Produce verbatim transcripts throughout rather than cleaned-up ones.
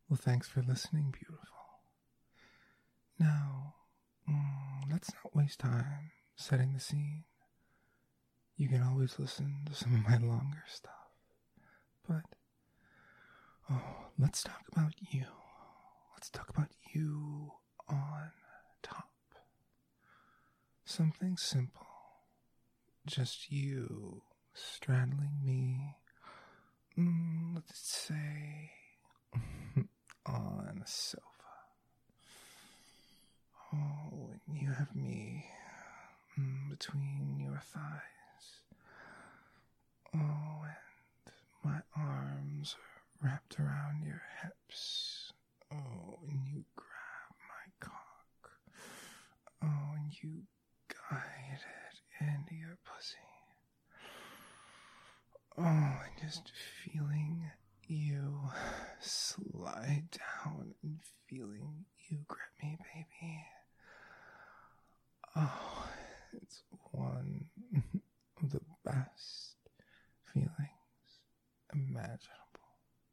Well, thanks for listening, beautiful. Now, mm, let's not waste time setting the scene. You can always listen to some of my longer stuff. But, oh, let's talk about you. Let's talk about you on top. Something simple. Just you straddling me. Mm, let's say on a sofa. Oh, and you have me mm, between your thighs. Oh, and my arms are wrapped around your hips. Oh, and you grab my cock. Oh, and you guide it into your pussy. Oh, and just feeling you slide down and feeling you grip me, baby. Oh, it's one of the best feelings imaginable.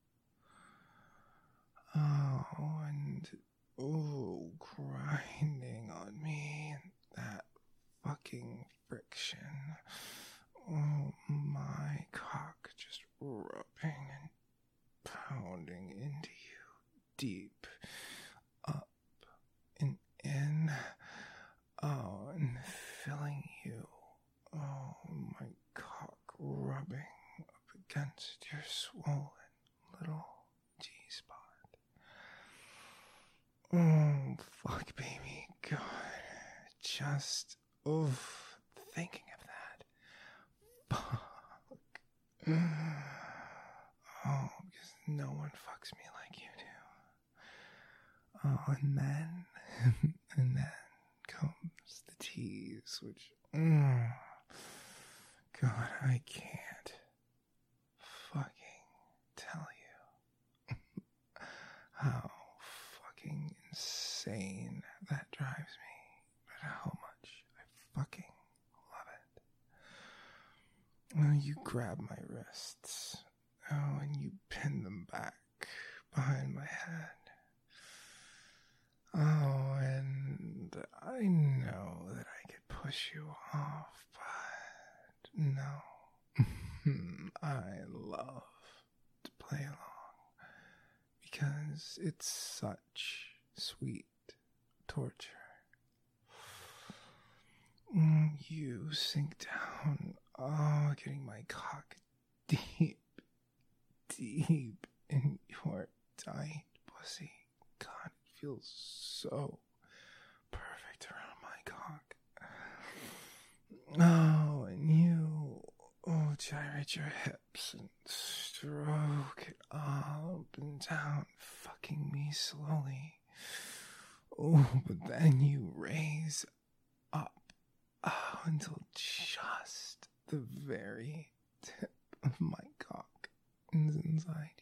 Oh, and oh, grinding on me, and that fucking friction. Oh, my cock just rubbing and pounding into you deep, up and in. Oh, and filling you. Oh, my cock rubbing up against your swollen little G-spot. Oh, fuck, baby. God. Just, oof, thinking of that. Fuck. Oh, because no one fucks me like you do. Oh, and then, and then comes the tease, which, mm, God, I can't fucking tell you how fucking insane that drives me, but how much I fucking love it. Oh, you grab my wrists, oh, and you pin them back behind my head. Oh, and I know that I could push you off, but no. I love to play along because it's such sweet torture. You sink down, oh, getting my cock deep, deep in your tight pussy. God, it feels so perfect around my cock. Oh, and you, oh, gyrate your hips and stroke it up and down, fucking me slowly. Oh, but then you raise up, oh, until just the very tip of my cock is inside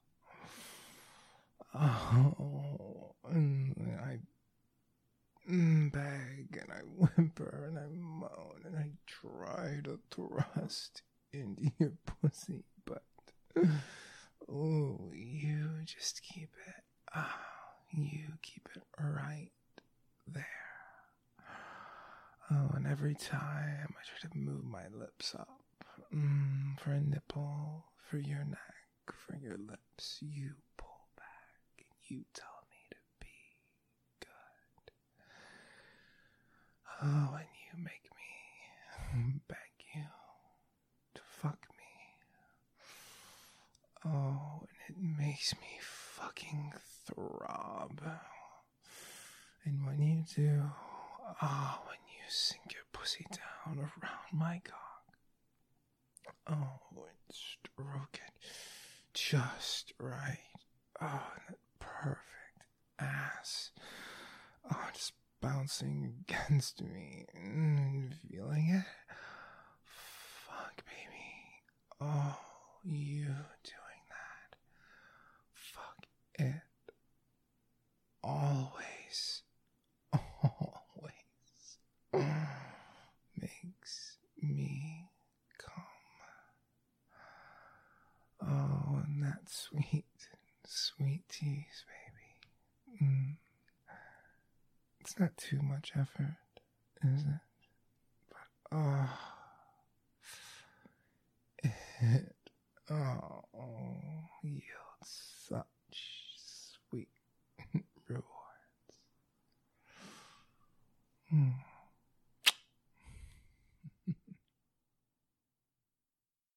you. Oh, and I beg and I whimper and I moan and I try to thrust into your pussy, but oh, you just keep it. Oh, you keep it right there. Oh, and every time I try to move my lips up mm, for a nipple, for your neck, for your lips, you pull back and you tell me to be good. Oh, and you make me beg you to fuck me. Oh, and it makes me fucking throb. And when you do, oh, when you sink your pussy down around my cock, oh, and stroke it just right. Oh, that perfect ass. Oh, just bouncing against me and feeling it. Fuck, baby. Oh, you doing that. Fuck it. Always. Always. Makes me come. Oh, and that sweet sweet tease, baby. Mm. It's not too much effort, is it? But, oh, it, oh, yields such sweet rewards. Mm.